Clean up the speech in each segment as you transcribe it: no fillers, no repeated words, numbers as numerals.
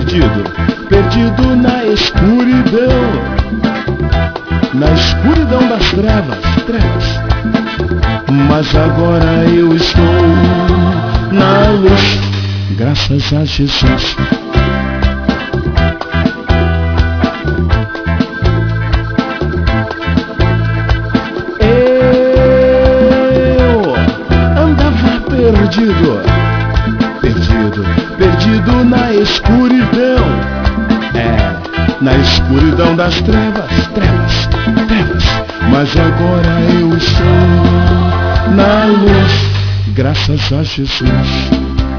perdido, perdido na escuridão das trevas, trevas. Mas agora eu estou na luz, graças a Jesus. Eu andava perdido, perdido, perdido na escuridão. Na escuridão das trevas, trevas, trevas. Mas agora eu estou na luz, graças a Jesus.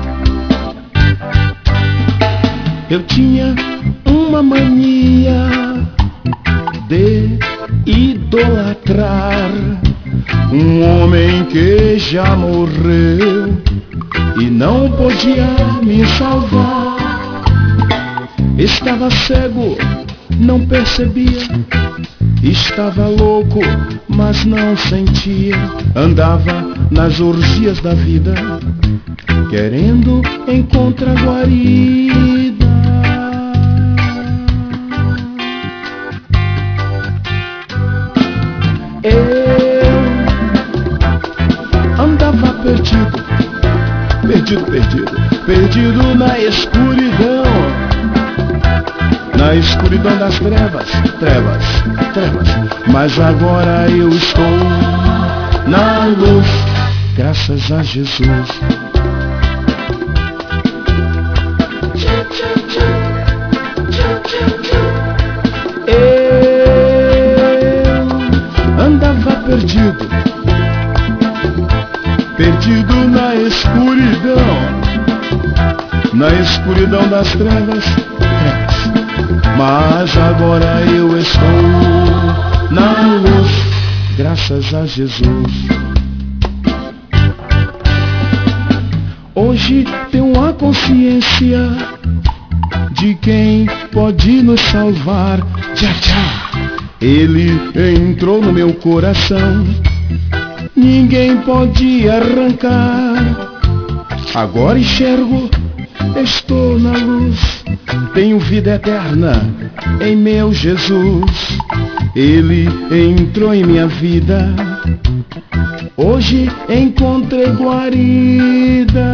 Eu tinha uma mania de idolatrar um homem que já morreu e não podia me salvar. Estava cego, não percebia. Estava louco, mas não sentia. Andava nas orgias da vida, querendo encontrar guarida. Eu andava perdido, perdido, perdido, perdido na escuridão. Na escuridão das trevas, trevas, trevas. Mas agora eu estou na luz, graças a Jesus. Eu andava perdido, perdido na escuridão das trevas, trevas. Mas agora eu estou na luz, graças a Jesus. Hoje tenho a consciência de quem pode nos salvar. Tchá, tchá. Ele entrou no meu coração, ninguém pode arrancar. Agora enxergo, estou na luz, tenho vida eterna em meu Jesus. Ele entrou em minha vida, hoje encontrei guarida.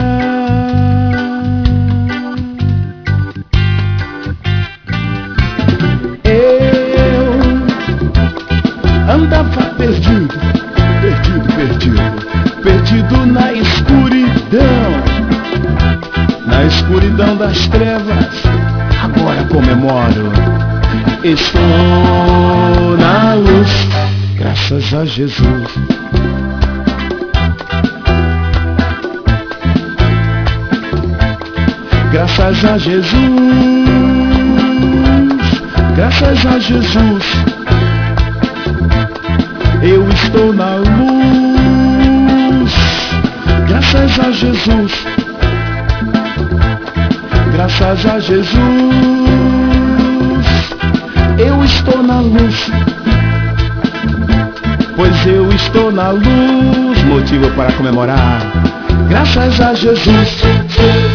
Eu andava perdido, perdido, perdido, perdido na escuridão. Na escuridão das trevas, agora comemoro. Estou na luz, graças a Jesus. Graças a Jesus, graças a Jesus. Eu estou na luz, graças a Jesus. Graças a Jesus, eu estou na luz, pois eu estou na luz, motivo para comemorar. Graças a Jesus.